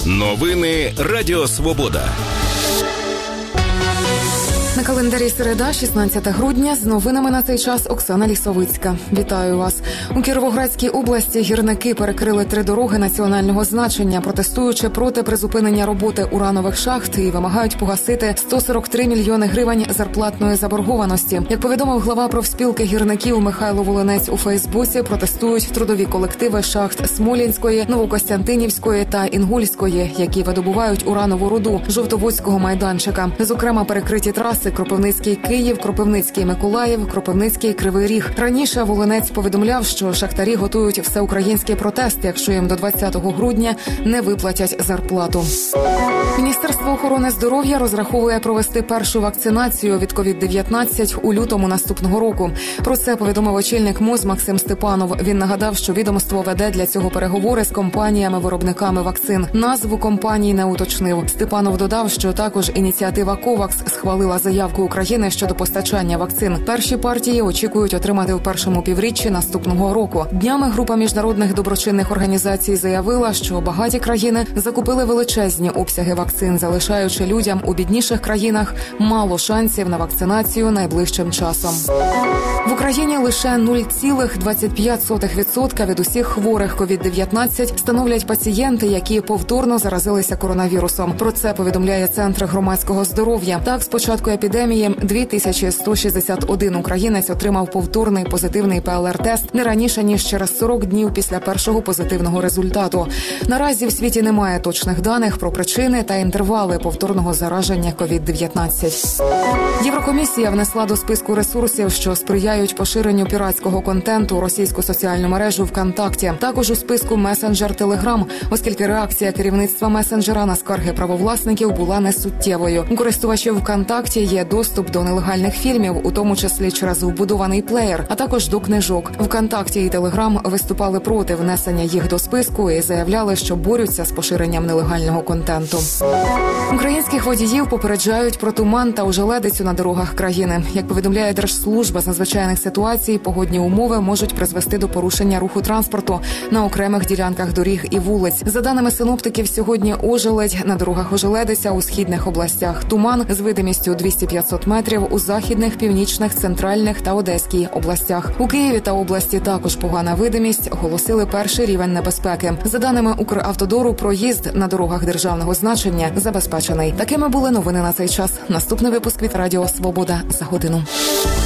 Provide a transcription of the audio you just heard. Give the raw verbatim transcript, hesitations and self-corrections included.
Новини Радіо Свобода. На календарі середа, шістнадцяте грудня, з новинами на цей час Оксана Лісовицька. Вітаю вас. У Кіровоградській області гірники перекрили три дороги національного значення, протестуючи проти призупинення роботи уранових шахт і вимагають погасити сто сорок три мільйони гривень зарплатної заборгованості. Як повідомив глава профспілки гірників Михайло Волинець у Фейсбуці, протестують трудові колективи шахт Смолінської, Новокостянтинівської та Інгульської, які видобувають уранову руду, Жовтоводського майданчика. Зокрема, перекриті траси Кропивницький Київ, Кропивницький Миколаїв, Кропивницький Кривий Ріг. Раніше Волинець повідомляв, що шахтарі готують всеукраїнський протест, якщо їм до двадцятого грудня не виплатять зарплату. Міністерство охорони здоров'я розраховує провести першу вакцинацію від ковід дев'ятнадцять у лютому наступного року. Про це повідомив очільник МОЗ Максим Степанов. Він нагадав, що відомство веде для цього переговори з компаніями-виробниками вакцин. Назву компаній не уточнив. Степанов додав, що також ініціатива «Ковакс» схвалила заявку України щодо постачання вакцин. Перші партії очікують отримати в першому півріччі наступного року. Днями група міжнародних доброчинних організацій заявила, що багаті країни закупили величезні обсяги вакцин, залишаючи людям у бідніших країнах мало шансів на вакцинацію найближчим часом. В Україні лише нуль цілих двадцять п'ять сотих відсотка від усіх хворих ковід дев'ятнадцять становлять пацієнти, які повторно заразилися коронавірусом. Про це повідомляє Центр громадського здоров'я. Так, з початку епідемії дві тисячі сто шістдесят один українець отримав повторний позитивний ПЛР-тест не раніше, ніж через сорок днів після першого позитивного результату. Наразі в світі немає точних даних про причини та інтервали повторного зараження ковід дев'ятнадцять. Єврокомісія внесла до списку ресурсів, що сприяють поширенню піратського контенту, російську соціальну мережу ВКонтакті. Також у списку месенджер Телеграм, оскільки реакція керівництва месенджера на скарги правовласників була несуттєвою. У користувачів ВКонтакті є доступ до нелегальних фільмів, у тому числі через вбудований плеєр, а також до книжок. ВКонтакті і Телеграм виступали проти внесення їх до списку і заявляли, що борються з поширенням нелегального контенту. Українських водіїв попереджають про туман та ожеледицю на дорогах країни. Як повідомляє Держслужба з надзвичайних ситуацій, погодні умови можуть призвести до порушення руху транспорту на окремих ділянках доріг і вулиць. За даними синоптиків, сьогодні ожеледь, на дорогах ожеледиця у східних областях, туман з видимістю двісті-п'ятсот метрів у західних, північних, центральних та Одеській областях. У Києві та області також погана видимість, оголосили перший рівень небезпеки. За даними Укравтодору, проїзд на дорогах державного значення забезпечений. Такими були новини на цей час. Наступний випуск від Радіо Свобода за годину.